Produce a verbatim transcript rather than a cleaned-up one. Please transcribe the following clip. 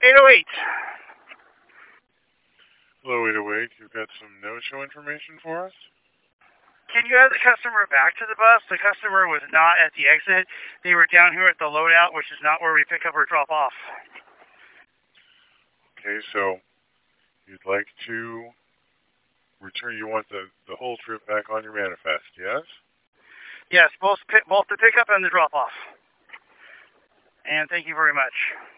eight oh eight. Hello, eight oh eight. You've got some no-show information for us? Can you add the customer back to the bus? The customer was not at the exit. They were down here at the loadout, which is not where we pick up or drop off. Okay, so you'd like to return, you want the, the whole trip back on your manifest, yes? Yes, both both the pickup and the drop off. And thank you very much.